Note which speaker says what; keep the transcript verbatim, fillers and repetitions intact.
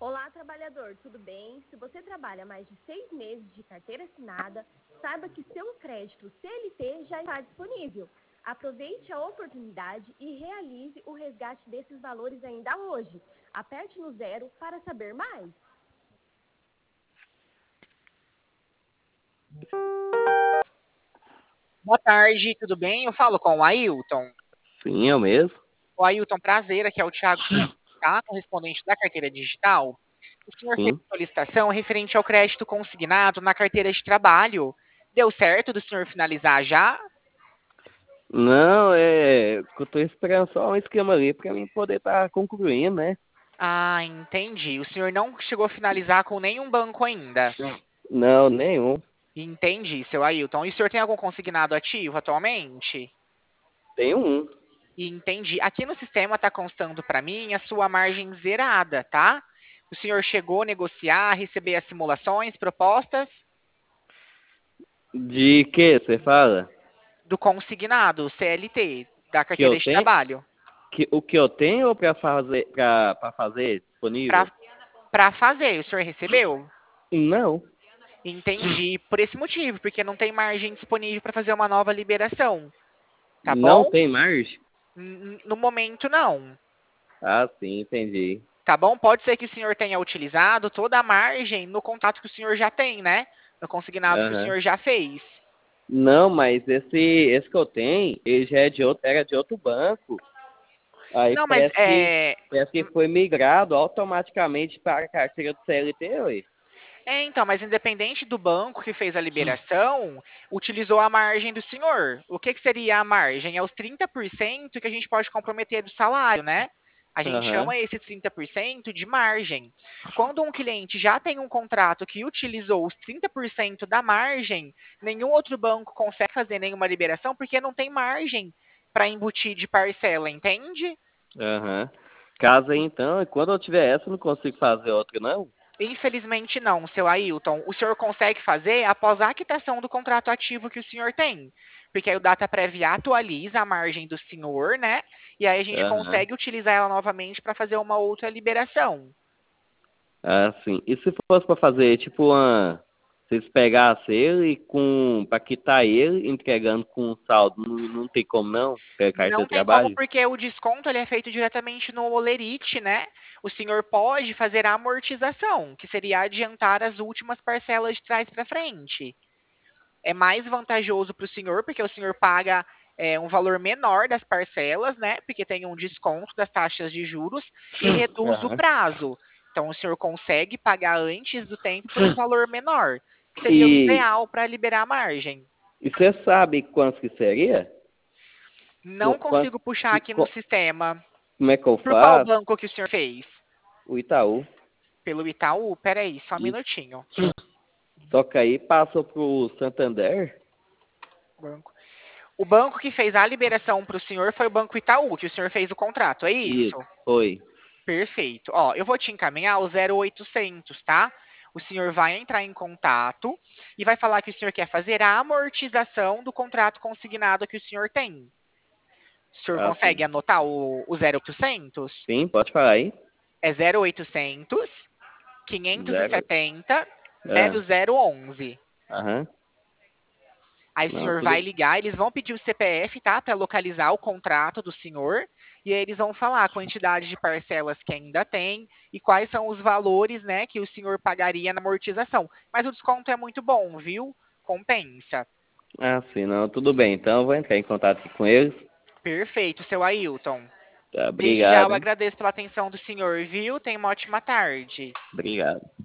Speaker 1: Olá, trabalhador, tudo bem? Se você trabalha mais de seis meses de carteira assinada, saiba que seu crédito C L T já está disponível. Aproveite a oportunidade e realize o resgate desses valores ainda hoje. Aperte no zero para saber mais.
Speaker 2: Boa tarde, tudo bem? Eu falo com o Ailton.
Speaker 3: Sim, eu mesmo.
Speaker 2: O Ailton, prazer, aqui é o Thiago Felipe, tá? Correspondente da carteira digital. O senhor fez
Speaker 3: Sim.
Speaker 2: solicitação referente ao crédito consignado na carteira de trabalho. Deu certo do senhor finalizar já?
Speaker 3: Não, é que eu tô esperando só um esquema ali pra mim poder estar concluindo, né?
Speaker 2: Ah, entendi. O senhor não chegou a finalizar com nenhum banco ainda.
Speaker 3: Não, nenhum.
Speaker 2: Entendi, seu Ailton. E o senhor tem algum consignado ativo atualmente?
Speaker 3: Tem um.
Speaker 2: Entendi. Aqui no sistema está constando para mim a sua margem zerada, tá? O senhor chegou a negociar, receber as simulações, propostas
Speaker 3: De que você fala?
Speaker 2: do consignado, C L T, da
Speaker 3: Que eu
Speaker 2: carteira de
Speaker 3: tenho?
Speaker 2: trabalho,
Speaker 3: Que, o que eu tenho ou pra fazer, pra, pra fazer disponível?
Speaker 2: para fazer. O senhor recebeu?
Speaker 3: Não.
Speaker 2: Entendi. Por esse motivo, porque não tem margem disponível para fazer uma nova liberação, tá
Speaker 3: Não
Speaker 2: bom?
Speaker 3: tem margem?
Speaker 2: N- No momento, não.
Speaker 3: Ah, sim, entendi.
Speaker 2: Tá bom? Pode ser que o senhor tenha utilizado toda a margem no contrato que o senhor já tem, né? No consignado que o
Speaker 3: Aham.
Speaker 2: senhor já fez.
Speaker 3: Não, mas esse, esse que eu tenho, ele já é de outro, era de outro banco. Aí
Speaker 2: Não, mas
Speaker 3: parece que,
Speaker 2: é.
Speaker 3: parece que foi migrado automaticamente para a carteira do C L T, ué.
Speaker 2: É, então, mas independente do banco que fez a liberação, utilizou a margem do senhor. O que, que seria a margem? É os trinta por cento que a gente pode comprometer do salário, né? A gente
Speaker 3: Aham.
Speaker 2: chama esse trinta por cento de margem. Quando um cliente já tem um contrato que utilizou os trinta por cento da margem, nenhum outro banco consegue fazer nenhuma liberação porque não tem margem para embutir de parcela, entende?
Speaker 3: Aham. Casa aí então, e quando eu tiver essa, eu não consigo fazer outra, não?
Speaker 2: Infelizmente não, seu Ailton. O senhor consegue fazer após a quitação do contrato ativo que o senhor tem. Porque aí o data prévia atualiza a margem do senhor, né? E aí a gente
Speaker 3: Aham.
Speaker 2: consegue utilizar ela novamente para fazer uma outra liberação.
Speaker 3: Ah, sim. E se fosse para fazer, tipo, uma... Vocês pegassem ele com... para quitar ele, entregando com saldo, não, não tem como não? Pela carteira
Speaker 2: Não
Speaker 3: de
Speaker 2: tem como,
Speaker 3: trabalho?
Speaker 2: porque o desconto ele é feito diretamente no Olerite, né? O senhor pode fazer a amortização, que seria adiantar as últimas parcelas de trás para frente. É mais vantajoso para o senhor, porque o senhor paga é, um valor menor das parcelas, né? Porque tem um desconto das taxas de juros e reduz o
Speaker 3: Aham.
Speaker 2: prazo. Então, o senhor consegue pagar antes do tempo por um valor menor, que seria o
Speaker 3: E,
Speaker 2: ideal para liberar a margem.
Speaker 3: e você sabe quanto que seria?
Speaker 2: Não
Speaker 3: Qu- Quanto,
Speaker 2: consigo puxar
Speaker 3: que,
Speaker 2: aqui no
Speaker 3: co-
Speaker 2: sistema.
Speaker 3: como é que eu
Speaker 2: Por qual
Speaker 3: faço?
Speaker 2: banco que o senhor fez?
Speaker 3: O Itaú.
Speaker 2: Pelo Itaú? Peraí, só um
Speaker 3: Isso.
Speaker 2: minutinho.
Speaker 3: Só que aí passou pro Santander?
Speaker 2: Banco. O banco que fez a liberação para o senhor foi o Banco Itaú, que o senhor fez o contrato, é isso?
Speaker 3: Isso, foi.
Speaker 2: Perfeito. Ó, eu vou te encaminhar o zero oitocentos, tá? O senhor vai entrar em contato e vai falar que o senhor quer fazer a amortização do contrato consignado que o senhor tem. O senhor
Speaker 3: Ah, sim.
Speaker 2: consegue anotar o, o zero oitocentos?
Speaker 3: Sim, pode falar aí.
Speaker 2: É zero oitocentos,
Speaker 3: Zero.
Speaker 2: quinhentos e setenta,
Speaker 3: Ah,
Speaker 2: zero zero onze.
Speaker 3: aham.
Speaker 2: Aí o
Speaker 3: Não,
Speaker 2: senhor vai
Speaker 3: tudo.
Speaker 2: ligar, eles vão pedir o C P F, tá? Para localizar o contrato do senhor. E aí eles vão falar a quantidade de parcelas que ainda tem e quais são os valores, né, que o senhor pagaria na amortização. Mas o desconto é muito bom, viu? Compensa.
Speaker 3: Ah, sim, não, tudo bem. Então eu vou entrar em contato aqui com eles.
Speaker 2: Perfeito, seu Ailton.
Speaker 3: Tá,
Speaker 2: Desde já
Speaker 3: obrigado,
Speaker 2: eu
Speaker 3: hein?
Speaker 2: agradeço pela atenção do senhor, viu? Tenha uma ótima tarde.
Speaker 3: Obrigado.